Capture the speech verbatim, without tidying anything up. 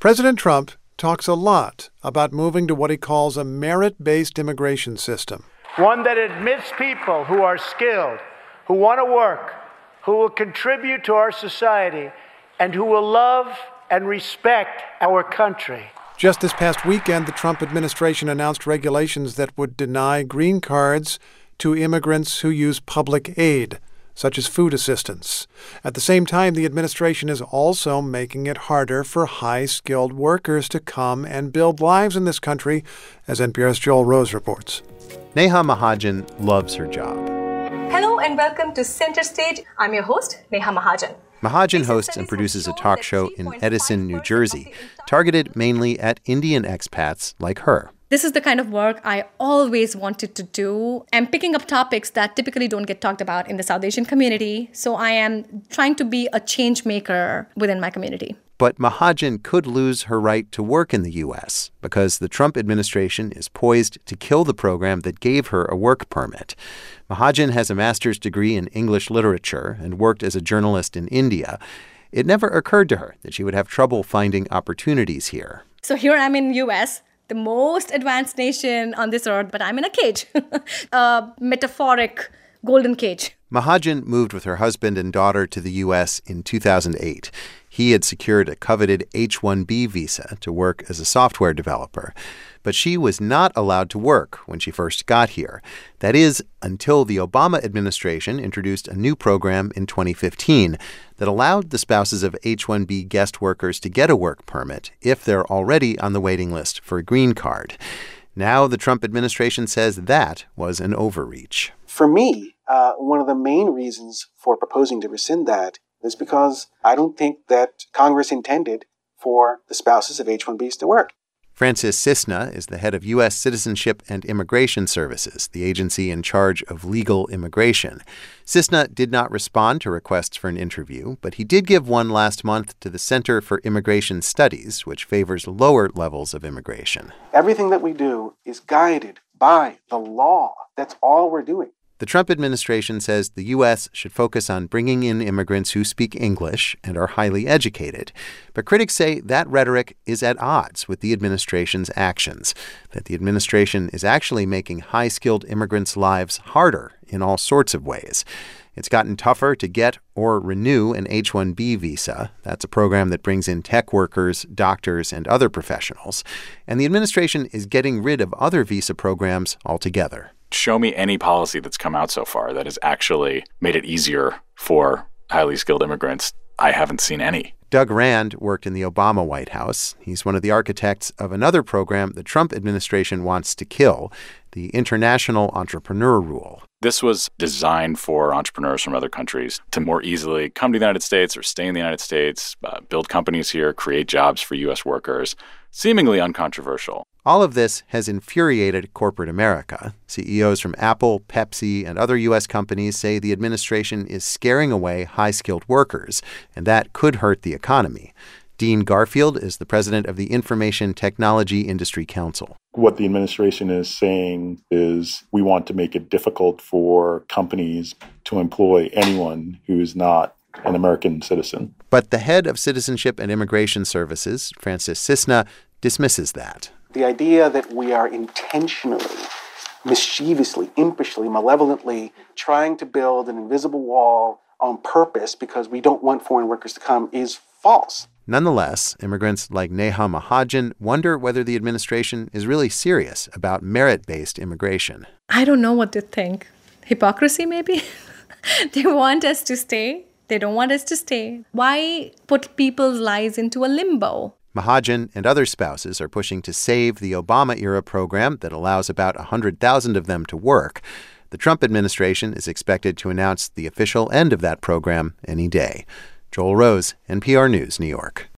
President Trump talks a lot about moving to what he calls a merit-based immigration system. One that admits people who are skilled, who want to work, who will contribute to our society, and who will love and respect our country. Just this past weekend, the Trump administration announced regulations that would deny green cards to immigrants who use public aid, such as food assistance. At the same time, the administration is also making it harder for high-skilled workers to come and build lives in this country, as N P R's Joel Rose reports. Neha Mahajan loves her job. Hello and welcome to Center Stage. I'm your host, Neha Mahajan. Mahajan hosts and produces a talk show in Edison, New Jersey, targeted mainly at Indian expats like her. This is the kind of work I always wanted to do. I'm picking up topics that typically don't get talked about in the South Asian community, so I am trying to be a change maker within my community. But Mahajan could lose her right to work in the U S because the Trump administration is poised to kill the program that gave her a work permit. Mahajan has a master's degree in English literature and worked as a journalist in India. It never occurred to her that she would have trouble finding opportunities here. So here I'm in U S, the most advanced nation on this earth, but I'm in a cage, a metaphoric golden cage. Mahajan moved with her husband and daughter to the U S in two thousand eight. He had secured a coveted H one B visa to work as a software developer. But she was not allowed to work when she first got here. That is, until the Obama administration introduced a new program in twenty fifteen that allowed the spouses of H one B guest workers to get a work permit if they're already on the waiting list for a green card. Now the Trump administration says that was an overreach. For me, uh, one of the main reasons for proposing to rescind that is because I don't think that Congress intended for the spouses of H one Bs to work. Francis Cisna is the head of U S Citizenship and Immigration Services, the agency in charge of legal immigration. Cisna did not respond to requests for an interview, but he did give one last month to the Center for Immigration Studies, which favors lower levels of immigration. Everything that we do is guided by the law. That's all we're doing. The Trump administration says the U S should focus on bringing in immigrants who speak English and are highly educated. But critics say that rhetoric is at odds with the administration's actions, that the administration is actually making high-skilled immigrants' lives harder in all sorts of ways. It's gotten tougher to get or renew an H one B visa. That's a program that brings in tech workers, doctors, and other professionals. And the administration is getting rid of other visa programs altogether. Show me any policy that's come out so far that has actually made it easier for highly skilled immigrants. I haven't seen any. Doug Rand worked in the Obama White House. He's one of the architects of another program the Trump administration wants to kill, the International Entrepreneur Rule. This was designed for entrepreneurs from other countries to more easily come to the United States or stay in the United States, uh, build companies here, create jobs for U S workers. Seemingly uncontroversial. All of this has infuriated corporate America. C E Os from Apple, Pepsi, and other U S companies say the administration is scaring away high-skilled workers, and that could hurt the economy. Dean Garfield is the president of the Information Technology Industry Council. What the administration is saying is we want to make it difficult for companies to employ anyone who is not an American citizen. But the head of Citizenship and Immigration Services, Francis Cisna, dismisses that. The idea that we are intentionally, mischievously, impishly, malevolently trying to build an invisible wall on purpose because we don't want foreign workers to come is false. Nonetheless, immigrants like Neha Mahajan wonder whether the administration is really serious about merit-based immigration. I don't know what to think. Hypocrisy, maybe? They want us to stay. They don't want us to stay. Why put people's lives into a limbo? Mahajan and other spouses are pushing to save the Obama-era program that allows about one hundred thousand of them to work. The Trump administration is expected to announce the official end of that program any day. Joel Rose, N P R News, New York.